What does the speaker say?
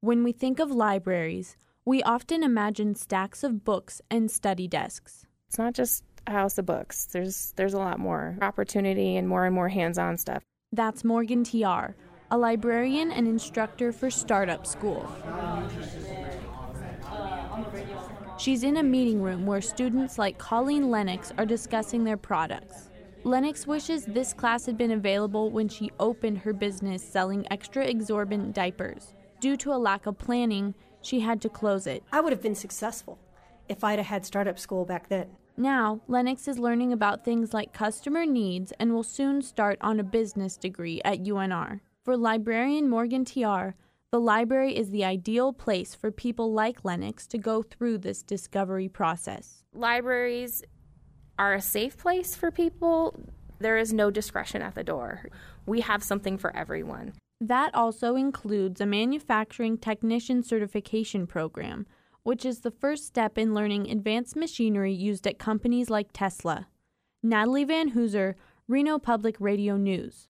When we think of libraries, we often imagine stacks of books and study desks. It's not just a house of books. There's a lot more opportunity and more hands-on stuff. That's Morgan TR, a librarian and instructor for Startup School. She's in a meeting room where students like Colleen Lennox are discussing their products. Lennox wishes this class had been available when she opened her business selling extra exorbitant diapers. Due to a lack of planning, she had to close it. I would have been successful if I'd have had Startup School back then. Now, Lennox is learning about things like customer needs and will soon start on a business degree at UNR. For librarian Morgan TR, the library is the ideal place for people like Lennox to go through this discovery process. Libraries are a safe place for people. There is no discretion at the door. We have something for everyone. That also includes a manufacturing technician certification program, which is the first step in learning advanced machinery used at companies like Tesla. Natalie Van Hooser, Reno Public Radio News.